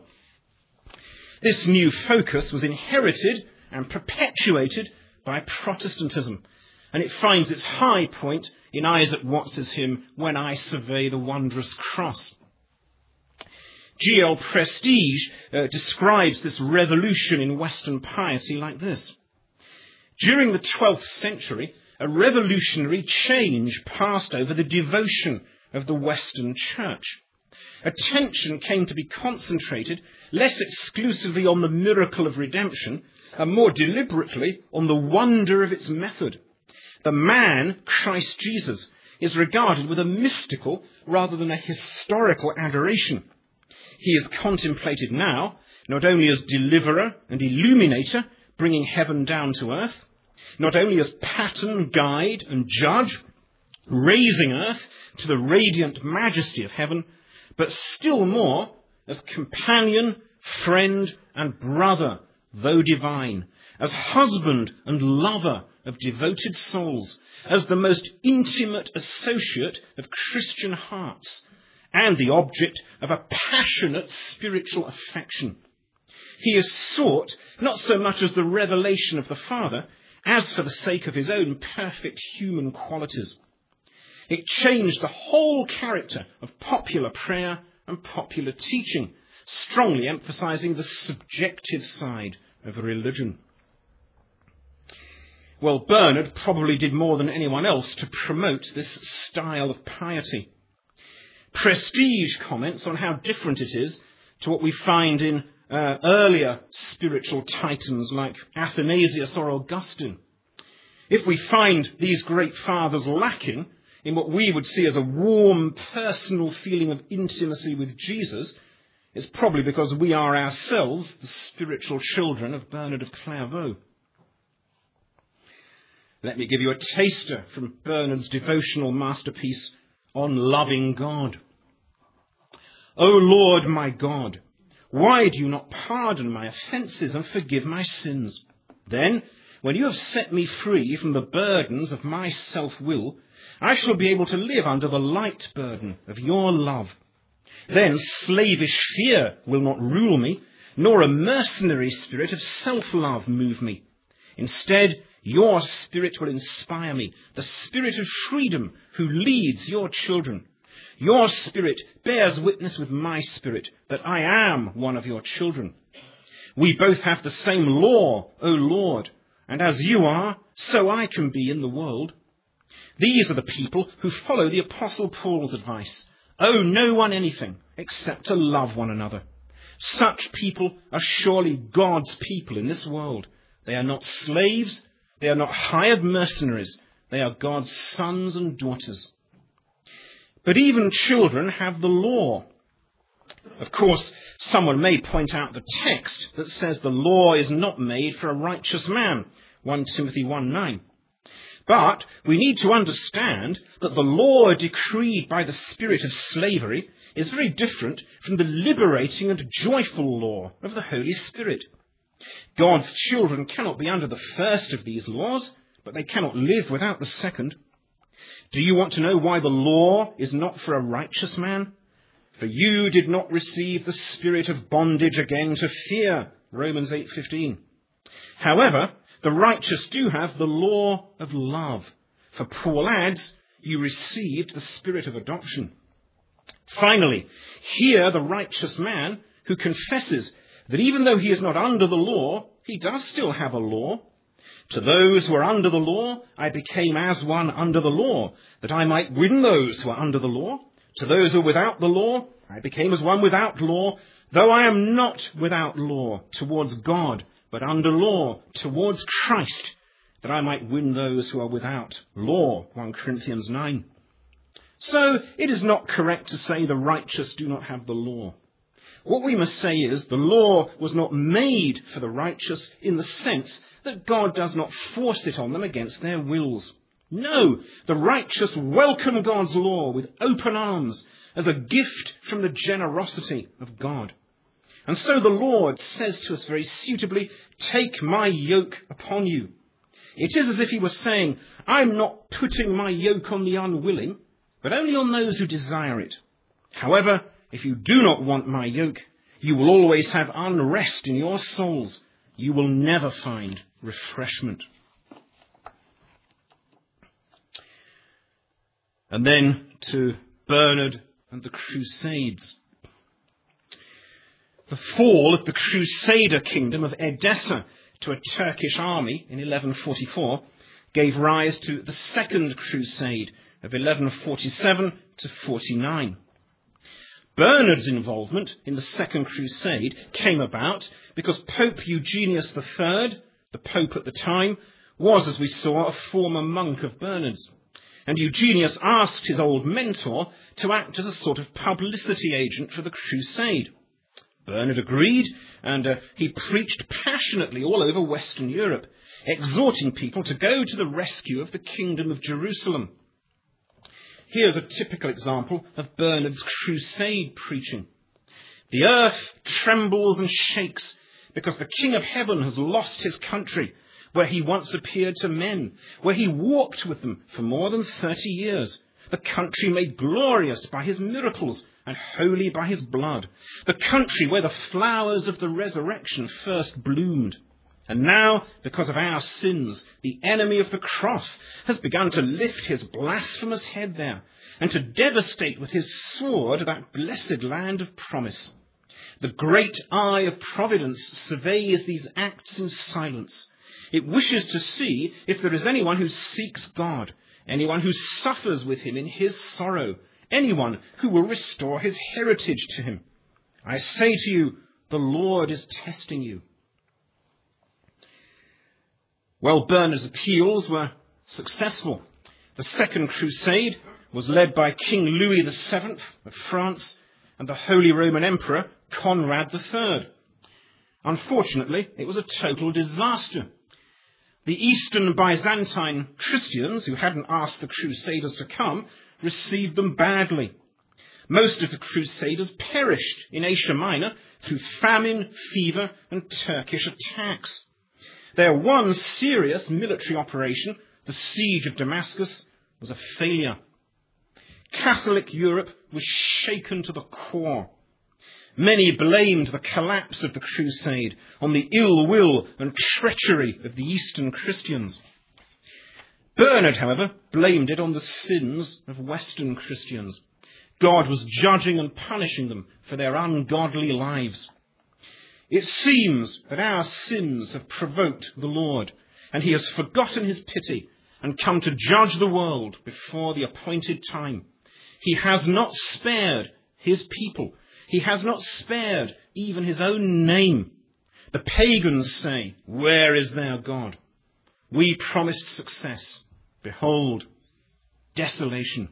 This new focus was inherited and perpetuated by Protestantism, and it finds its high point in Isaac Watts's hymn, When I Survey the Wondrous Cross. G L Prestige uh, describes this revolution in Western piety like this. During the twelfth century, a revolutionary change passed over the devotion of the Western Church. Attention came to be concentrated less exclusively on the miracle of redemption and more deliberately on the wonder of its method. The man, Christ Jesus, is regarded with a mystical rather than a historical adoration. He is contemplated now not only as deliverer and illuminator, bringing heaven down to earth, not only as pattern, guide and judge, raising earth to the radiant majesty of heaven, but still more as companion, friend and brother, though divine, as husband and lover of devoted souls, as the most intimate associate of Christian hearts, and the object of a passionate spiritual affection. He is sought not so much as the revelation of the Father, as for the sake of his own perfect human qualities. It changed the whole character of popular prayer and popular teaching, strongly emphasizing the subjective side of religion. Well, Bernard probably did more than anyone else to promote this style of piety. Prestige comments on how different it is to what we find in uh, earlier spiritual titans like Athanasius or Augustine. If we find these great fathers lacking in what we would see as a warm personal feeling of intimacy with Jesus, it's probably because we are ourselves the spiritual children of Bernard of Clairvaux. Let me give you a taster from Bernard's devotional masterpiece, On Loving God. O Lord my God, why do you not pardon my offences and forgive my sins? Then, when you have set me free from the burdens of my self-will, I shall be able to live under the light burden of your love. Then slavish fear will not rule me, nor a mercenary spirit of self-love move me. Instead, your spirit will inspire me, the spirit of freedom who leads your children. Your spirit bears witness with my spirit that I am one of your children. We both have the same law, O Lord, and as you are, so I can be in the world. These are the people who follow the Apostle Paul's advice. Owe no one anything except to love one another. Such people are surely God's people in this world. They are not slaves. They are not hired mercenaries. They are God's sons and daughters. But even children have the law. Of course, someone may point out the text that says the law is not made for a righteous man, First Timothy one nine. But we need to understand that the law decreed by the spirit of slavery is very different from the liberating and joyful law of the Holy Spirit. God's children cannot be under the first of these laws, but they cannot live without the second. Do you want to know why the law is not for a righteous man? For you did not receive the spirit of bondage again to fear, Romans eight fifteen. However, the righteous do have the law of love. For Paul adds, you received the spirit of adoption. Finally, here the righteous man who confesses that even though he is not under the law, he does still have a law. To those who are under the law, I became as one under the law, that I might win those who are under the law. To those who are without the law, I became as one without law, though I am not without law towards God, but under law towards Christ, that I might win those who are without law, First Corinthians nine. So it is not correct to say the righteous do not have the law. What we must say is the law was not made for the righteous in the sense that God does not force it on them against their wills. No, the righteous welcome God's law with open arms as a gift from the generosity of God. And so the Lord says to us very suitably, take my yoke upon you. It is as if he was saying, I'm not putting my yoke on the unwilling, but only on those who desire it. However, if you do not want my yoke, you will always have unrest in your souls. You will never find refreshment. And then to Bernard and the Crusades. The fall of the Crusader kingdom of Edessa to a Turkish army in eleven forty-four gave rise to the Second Crusade of eleven forty-seven to forty-nine. Bernard's involvement in the Second Crusade came about because Pope Eugenius the Third, the Pope at the time, was, as we saw, a former monk of Bernard's. And Eugenius asked his old mentor to act as a sort of publicity agent for the crusade. Bernard agreed, and uh, he preached passionately all over Western Europe, exhorting people to go to the rescue of the Kingdom of Jerusalem. Here's a typical example of Bernard's crusade preaching. The earth trembles and shakes because the King of Heaven has lost his country, where he once appeared to men, where he walked with them for more than thirty years. The country made glorious by his miracles and holy by his blood. The country where the flowers of the resurrection first bloomed. And now, because of our sins, the enemy of the cross has begun to lift his blasphemous head there and to devastate with his sword that blessed land of promise. The great eye of providence surveys these acts in silence. It wishes to see if there is anyone who seeks God, anyone who suffers with him in his sorrow, anyone who will restore his heritage to him. I say to you, the Lord is testing you. Well, Bernard's appeals were successful. The Second Crusade was led by King Louis the Seventh of France and the Holy Roman Emperor Conrad the Third. Unfortunately, it was a total disaster. The Eastern Byzantine Christians, who hadn't asked the Crusaders to come, received them badly. Most of the Crusaders perished in Asia Minor through famine, fever, and Turkish attacks. Their one serious military operation, the siege of Damascus, was a failure. Catholic Europe was shaken to the core. Many blamed the collapse of the crusade on the ill will and treachery of the Eastern Christians. Bernard, however, blamed it on the sins of Western Christians. God was judging and punishing them for their ungodly lives. It seems that our sins have provoked the Lord, and he has forgotten his pity and come to judge the world before the appointed time. He has not spared his people. He has not spared even his own name. The pagans say, "Where is their God?" We promised success. Behold, desolation.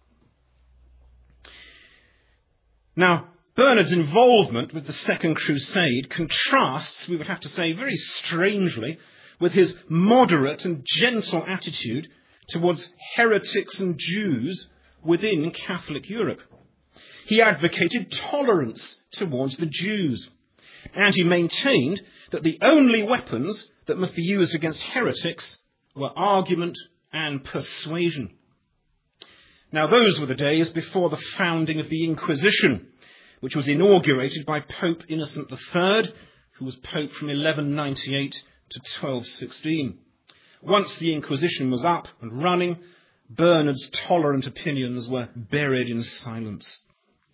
Now, Bernard's involvement with the Second Crusade contrasts, we would have to say very strangely, with his moderate and gentle attitude towards heretics and Jews within Catholic Europe. He advocated tolerance towards the Jews, and he maintained that the only weapons that must be used against heretics were argument and persuasion. Now, those were the days before the founding of the Inquisition, which was inaugurated by Pope Innocent the Third, who was Pope from eleven ninety-eight to twelve sixteen. Once the Inquisition was up and running, Bernard's tolerant opinions were buried in silence.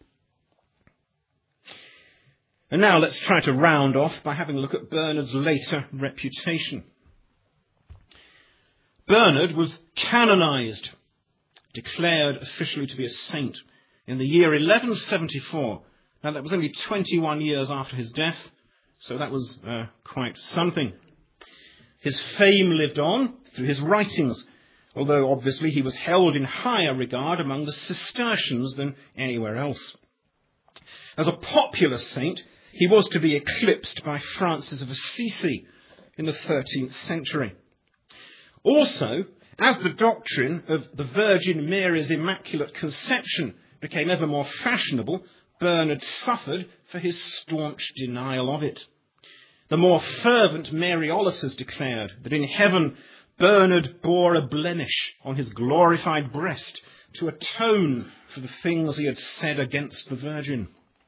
And now let's try to round off by having a look at Bernard's later reputation. Bernard was canonized, declared officially to be a saint, in the year eleven seventy-four. Now, that was only twenty-one years after his death, so that was uh, quite something. His fame lived on through his writings, although obviously he was held in higher regard among the Cistercians than anywhere else. As a popular saint, he was to be eclipsed by Francis of Assisi in the thirteenth century. Also, as the doctrine of the Virgin Mary's Immaculate Conception became ever more fashionable, Bernard suffered for his staunch denial of it. The more fervent Mariolaters declared that in heaven Bernard bore a blemish on his glorified breast to atone for the things he had said against the Virgin.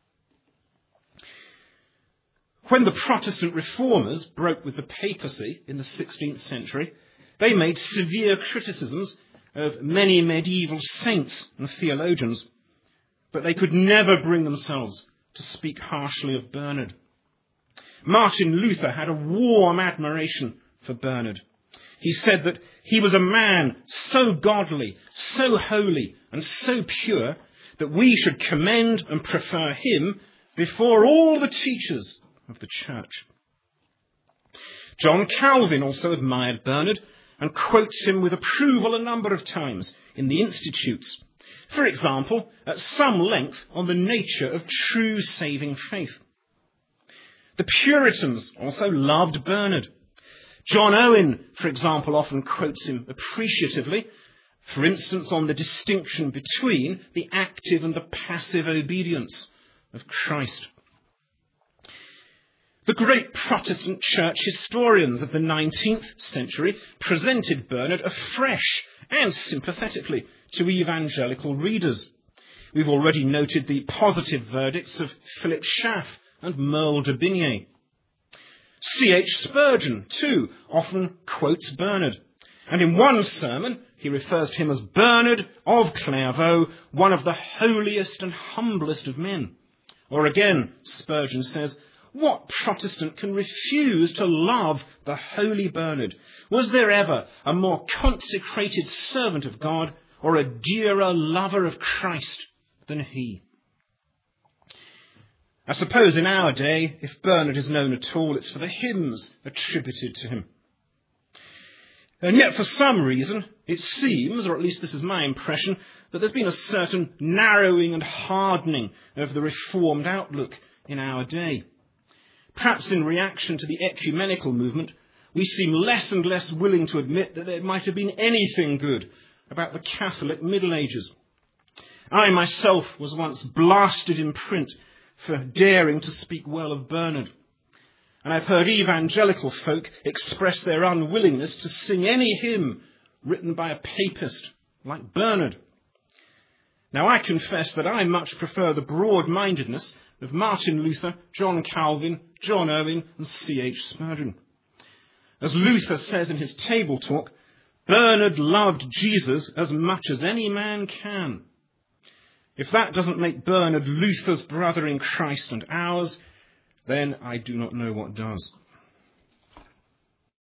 When the Protestant reformers broke with the papacy in the sixteenth century, they made severe criticisms of many medieval saints and theologians, but they could never bring themselves to speak harshly of Bernard. Martin Luther had a warm admiration for Bernard. He said that he was a man so godly, so holy, and so pure that we should commend and prefer him before all the teachers of the church. John Calvin also admired Bernard and quotes him with approval a number of times in the Institutes. For example, at some length on the nature of true saving faith. The Puritans also loved Bernard. John Owen, for example, often quotes him appreciatively, for instance, on the distinction between the active and the passive obedience of Christ. The great Protestant church historians of the nineteenth century presented Bernard afresh and sympathetically to evangelical readers. We've already noted the positive verdicts of Philip Schaff and Merle de Bigny. C H Spurgeon, too, often quotes Bernard. And in one sermon, he refers to him as Bernard of Clairvaux, one of the holiest and humblest of men. Or again, Spurgeon says, "What Protestant can refuse to love the holy Bernard? Was there ever a more consecrated servant of God or a dearer lover of Christ than he?" I suppose in our day, if Bernard is known at all, it's for the hymns attributed to him. And yet, for some reason, it seems, or at least this is my impression, that there's been a certain narrowing and hardening of the Reformed outlook in our day. Perhaps in reaction to the ecumenical movement, we seem less and less willing to admit that there might have been anything good about the Catholic Middle Ages. I myself was once blasted in print for daring to speak well of Bernard. And I've heard evangelical folk express their unwillingness to sing any hymn written by a papist like Bernard. Now, I confess that I much prefer the broad-mindedness of Martin Luther, John Calvin, John Owen, and C H Spurgeon. As Luther says in his Table Talk, Bernard loved Jesus as much as any man can. If that doesn't make Bernard Luther's brother in Christ and ours, then I do not know what does.